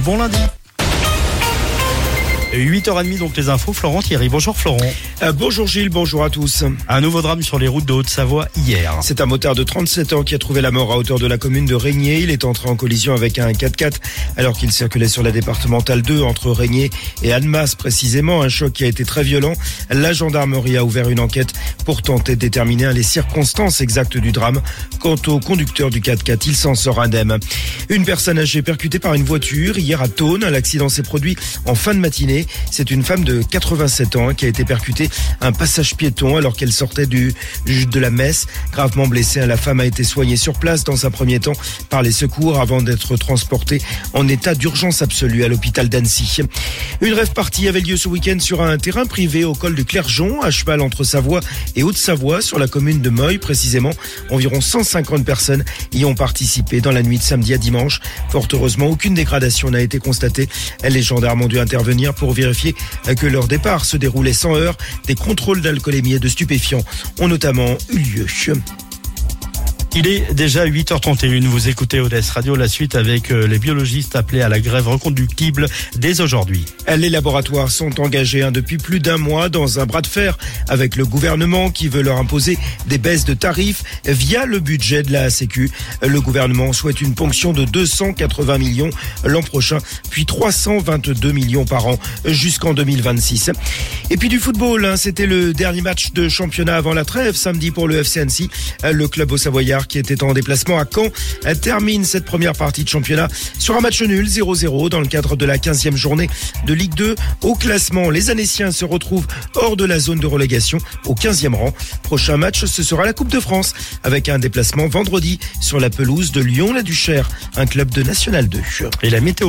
Bon lundi. 8h30 donc les infos, Florent Thierry. Bonjour Florent. Bonjour Gilles, bonjour à tous. Un nouveau drame sur les routes de Haute-Savoie hier. C'est un motard de 37 ans qui a trouvé la mort à hauteur de la commune de Régnier. Il est entré en collision avec un 4x4 alors qu'il circulait sur la départementale 2 entre Régnier et Annemasse précisément. Un choc qui a été très violent. La gendarmerie a ouvert une enquête pour tenter de déterminer les circonstances exactes du drame. Quant au conducteur du 4x4, il s'en sort indemne. Une personne âgée percutée par une voiture hier à Thônes. L'accident s'est produit en fin de matinée. C'est une femme de 87 ans qui a été percutée à un passage piéton alors qu'elle sortait de la messe. Gravement blessée, la femme a été soignée sur place dans un premier temps par les secours avant d'être transportée en état d'urgence absolue à l'hôpital d'Annecy. Une rave party avait lieu ce week-end sur un terrain privé au col du Clergeon, à cheval entre Savoie et Haute-Savoie, sur la commune de Meuil précisément. Environ 150 personnes y ont participé dans la nuit de samedi à dimanche. Fort heureusement, aucune dégradation n'a été constatée. Les gendarmes ont dû intervenir pour vérifier que leur départ se déroulait sans heurts. Des contrôles d'alcoolémie et de stupéfiants ont notamment eu lieu. Il est déjà 8h31, vous écoutez ODS Radio, la suite avec les biologistes appelés à la grève reconductible dès aujourd'hui. Les laboratoires sont engagés depuis plus d'un mois dans un bras de fer avec le gouvernement qui veut leur imposer des baisses de tarifs via le budget de la Sécu. Le gouvernement souhaite une ponction de 280 millions l'an prochain, puis 322 millions par an jusqu'en 2026. Et puis du football, c'était le dernier match de championnat avant la trêve samedi pour le FC Annecy. Le club haut-savoyard qui était en déplacement à Caen termine cette première partie de championnat sur un match nul 0-0 dans le cadre de la 15e journée de Ligue 2. Au classement, les Annéciens se retrouvent hors de la zone de relégation au 15e rang. Prochain match, ce sera la Coupe de France avec un déplacement vendredi sur la pelouse de Lyon-la-Duchère, un club de National 2. Et la météo.